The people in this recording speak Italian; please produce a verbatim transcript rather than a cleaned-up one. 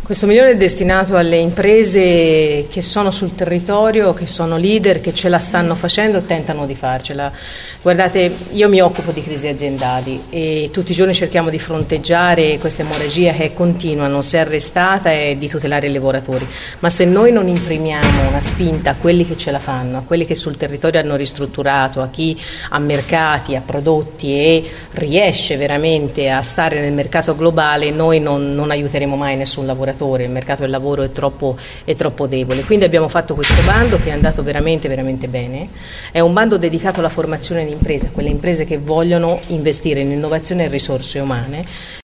Questo milione è destinato alle imprese che sono sul territorio, che sono leader, che ce la stanno facendo e tentano di farcela. Guardate, io mi occupo di crisi aziendali e tutti i giorni cerchiamo di fronteggiare questa emorragia che continua, non si è arrestata, e di tutelare i lavoratori. Ma se noi non imprimiamo una spinta a quelli che ce la fanno, a quelli che sul territorio hanno ristrutturato, a chi ha mercati, ha prodotti e riesce veramente a stare nel mercato globale, noi non, non aiuteremo mai nessun lavoratore. Il mercato del lavoro è troppo, è troppo debole, quindi abbiamo fatto questo bando che è andato veramente veramente bene. È un bando dedicato alla formazione di imprese, a quelle imprese che vogliono investire in innovazione e risorse umane.